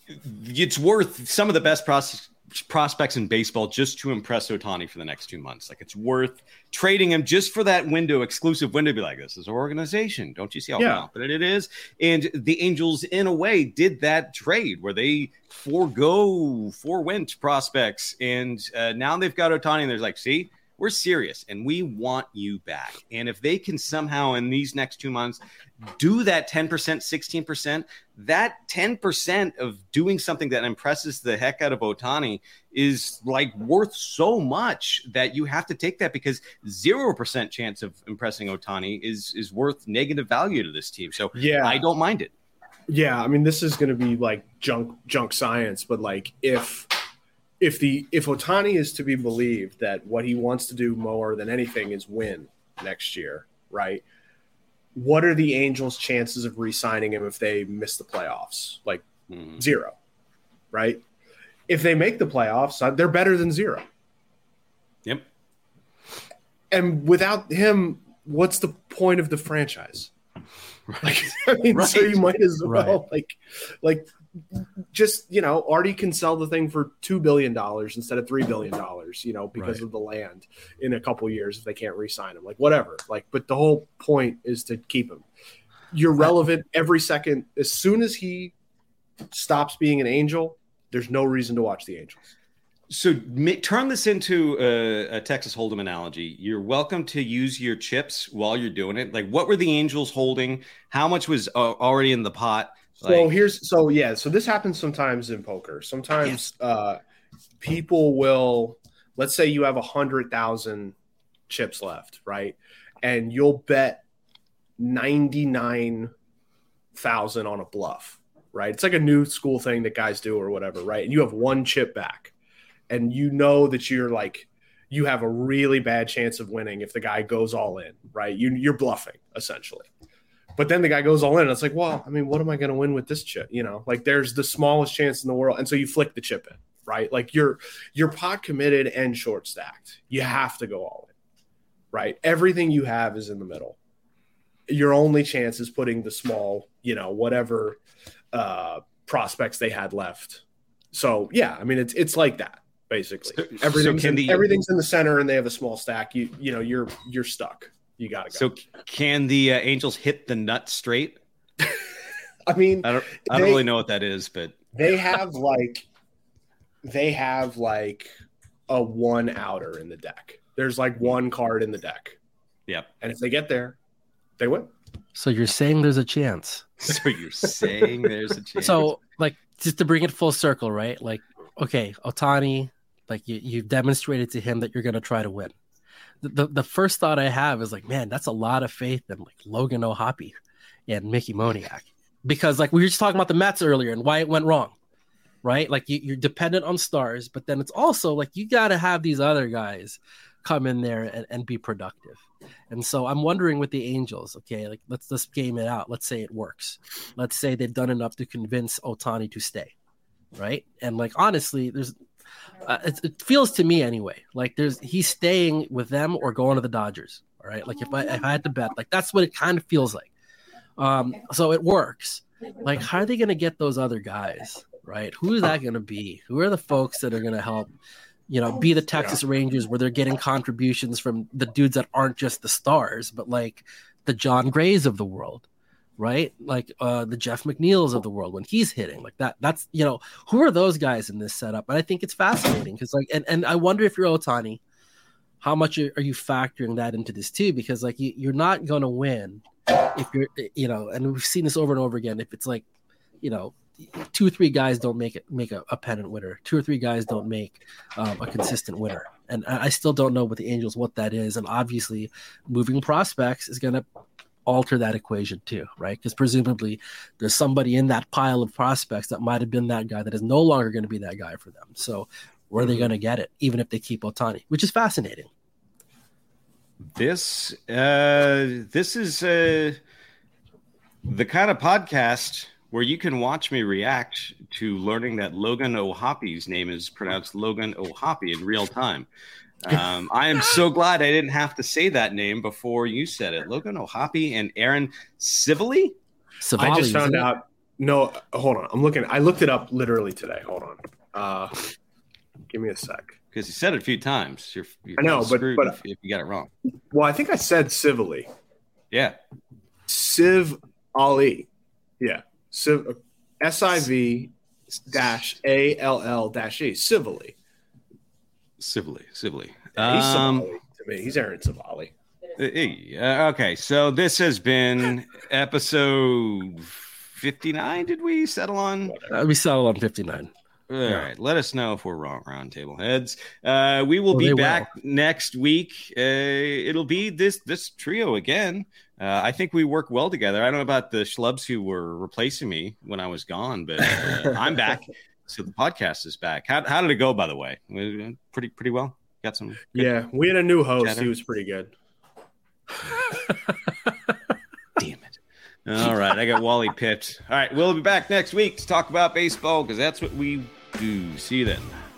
S9: it's worth some of the best pros- prospects in baseball just to impress Ohtani for the next two months. Like it's worth trading him just for that window, exclusive window, be like, this is our organization. Don't you see how
S10: Yeah.
S9: confident it is? And the Angels, in a way, did that trade where they forego forewent prospects. And uh, now they've got Ohtani, and they're like, see, we're serious and we want you back. And if they can somehow in these next two months do that ten percent, sixteen percent, that ten percent of doing something that impresses the heck out of Ohtani is like worth so much that you have to take that, because zero percent chance of impressing Ohtani is, is worth negative value to this team. So
S10: Yeah.
S9: I don't mind it.
S10: Yeah, I mean, this is going to be like junk junk science, but like if if the if Ohtani is to be believed that what he wants to do more than anything is win next year, right? What are the Angels' chances of re-signing him if they miss the playoffs? Like
S9: Mm.
S10: zero, right? If they make the playoffs, they're better than zero.
S9: Yep.
S10: And without him, what's the point of the franchise? Like, I mean,
S9: Right.
S10: so you might as well
S11: Right.
S10: like, like, just you know, Artie can sell the thing for two billion dollars instead of three billion dollars, you know, because
S11: Right.
S10: of the land in a couple years if they can't re-sign him, like whatever. Like, but the whole point is to keep him. You're relevant every second. As soon as he stops being an Angel, there's no reason to watch the Angels.
S9: So ma- turn this into a, a Texas Hold'em analogy. You're welcome to use your chips while you're doing it. Like, what were the Angels holding? How much was uh, already in the pot? Like,
S10: so here's so yeah. So this happens sometimes in poker. Sometimes yes. uh, people will, let's say you have a hundred thousand chips left, right? And you'll bet ninety-nine thousand on a bluff, right? It's like a new school thing that guys do or whatever, right? And you have one chip back. And you know that you're like, you have a really bad chance of winning if the guy goes all in, right? You, you're bluffing, essentially. But then the guy goes all in, and it's like, well, I mean, what am I going to win with this chip? You know, like there's the smallest chance in the world. And so you flick the chip in, right? Like you're, you're pot committed and short stacked. You have to go all in, right? Everything you have is in the middle. Your only chance is putting the small, you know, whatever uh, prospects they had left. So, yeah, I mean, it's it's like that. Basically, so, everything's, so in, the, everything's in the center, and they have a small stack. You you know you're you're stuck. You got to go.
S9: So can the uh, Angels hit the nut straight?
S10: I mean,
S9: I don't I don't they, really know what that is, but
S10: they have like they have like a one outer in the deck. There's like one card in the deck.
S9: Yep.
S10: And if they get there, they win.
S11: So you're saying there's a chance.
S9: So you're saying there's a chance.
S11: So like just to bring it full circle, right? Like okay, Ohtani. Like you, you've demonstrated to him that you're going to try to win. The, the the first thought I have is like, man, that's a lot of faith in like Logan O'Hoppe and Mickey Moniak, because like we were just talking about the Mets earlier and why it went wrong, right? Like you, you're dependent on stars, but then it's also like you got to have these other guys come in there and, and be productive. And so I'm wondering with the Angels, okay, like let's let's game it out. Let's say it works. Let's say they've done enough to convince Ohtani to stay, right? And like honestly, there's Uh, it, it feels to me anyway like there's he's staying with them or going to the Dodgers. All right, like if I if I had to bet, like that's what it kind of feels like. Um, so it works. Like how are they going to get those other guys? Right? Who is that going to be? Who are the folks that are going to help? You know, be the Texas Rangers where they're getting contributions from the dudes that aren't just the stars, but like the John Grays of the world. Right? Like uh, the Jeff McNeils of the world when he's hitting like that. That's, you know, who are those guys in this setup? And I think it's fascinating because like, and, and I wonder if you're Ohtani, how much are, are you factoring that into this too? Because like you, you're not going to win if you're, you know, and we've seen this over and over again. If it's like, you know, two or three guys don't make it, make a, a pennant winner, two or three guys don't make um, a consistent winner. And I, I still don't know with the Angels what that is. And obviously moving prospects is going to alter that equation too, right? Because presumably there's somebody in that pile of prospects that might have been that guy that is no longer going to be that guy for them. So where are they going to get it, even if they keep Ohtani, which is fascinating.
S9: This uh, this is uh, the kind of podcast where you can watch me react to learning that Logan O'Hoppe's name is pronounced Logan O'Hoppe in real time. Um, I am so glad I didn't have to say that name before you said it. Logan O'Hoppe and Aaron Civili?
S10: I just found out. No, hold on. I'm looking. I looked it up literally today. Hold on. Uh, give me a sec.
S9: Because you said it a few times. You're, you're
S10: I know, but, but
S9: if, if you got it wrong.
S10: Well, I think I said civilly.
S9: Yeah.
S10: Civ Ali. Yeah. Civ, S I V dash A L L dash E. Civilly.
S9: Civilly, civilly.
S10: Yeah, he's
S9: um,
S10: Savali to me. He's Aaron Savali.
S9: Uh, okay, so this has been episode fifty-nine. Did we settle on?
S11: Uh, we settled on fifty-nine.
S9: All yeah. right. Let us know if we're wrong, Roundtable Heads. Uh, we will well, be back will. next week. Uh, it'll be this this trio again. Uh, I think we work well together. I don't know about the schlubs who were replacing me when I was gone, but uh, I'm back. So the podcast is back. How how did it go, by the way? Pretty pretty well. Got some.
S10: Yeah, we had a new host. Chatter. He was pretty good.
S9: Damn it! All right, I got Wally pipped. All right, we'll be back next week to talk about baseball because that's what we do. See you then.